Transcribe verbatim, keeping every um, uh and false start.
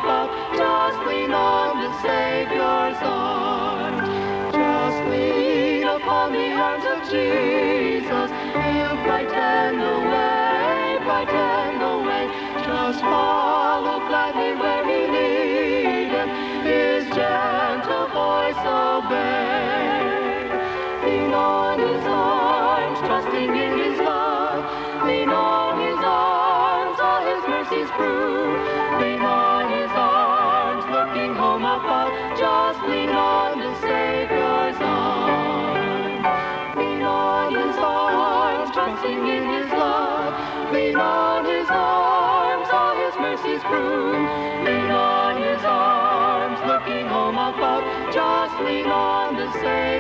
above. Just lean on the Savior's arms. Just lean upon the arms of Jesus. He'll brighten the way, brighten the way. Just follow gladly where he leadeth. His gentle voice obey. Lean on his arms, trusting in his love. Lean on his arms, all his mercies prove. Lean on his arms, looking home above. Just lean on the Savior's arms. Lean on his arms, trusting in his love. Lean on his arms, all his mercies prove. Lean on his arms, looking home above. Just lean on the Savior's arms.